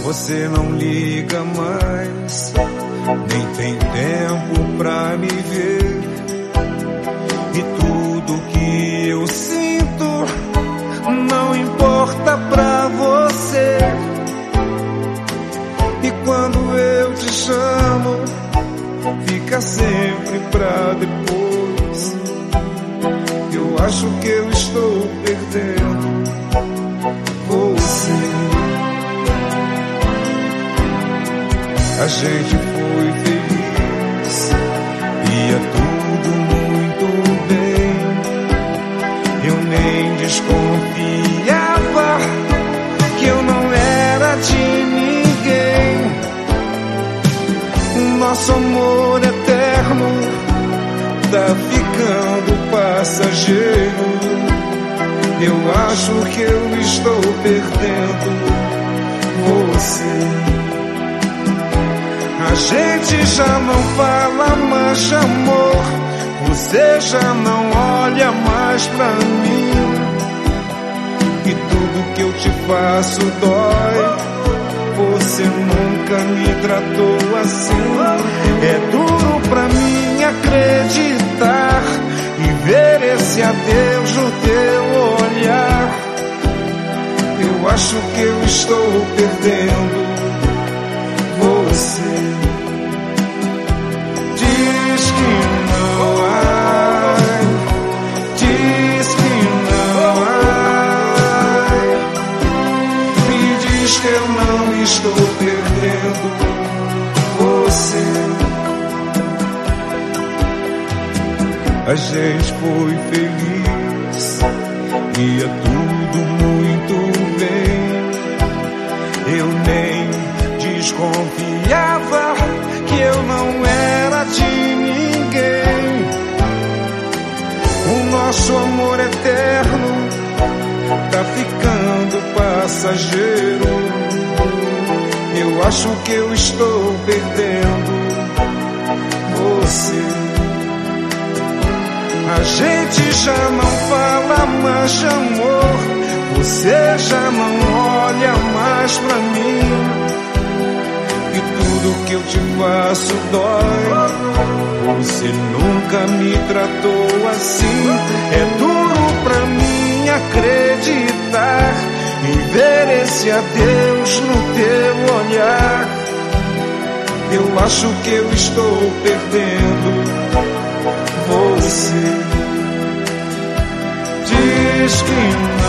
Você não liga mais, nem tem tempo pra me ver. E tudo que eu sinto não importa pra você. E quando eu te chamo, fica sempre pra depois. Eu acho que eu estou perdendo você. A gente foi feliz, ia tudo muito bem. Eu nem desconfiava que eu não era de ninguém. O nosso amor eterno tá ficando passageiro. Eu acho que eu estou perdendo você. A gente já não fala mais de amor, você já não olha mais pra mim. E tudo que eu te faço dói, você nunca me tratou assim. É duro pra mim acreditar e ver esse adeus no teu olhar. Eu acho que eu estou perdendo você. Diz que não há, diz que não há, me diz que eu não estou perdendo você. A gente foi feliz, ia tudo muito bem. Eu nem desconfiava que eu não era de ninguém. O nosso amor eterno tá ficando passageiro. Eu acho que eu estou perdendo você. A gente já não fala mais de amor, você já não olha mais pra mim. E tudo que eu te faço dói, você nunca me tratou assim. É duro pra mim acreditar e ver esse adeus no teu olhar. Eu acho que eu estou perdendo você. Diz que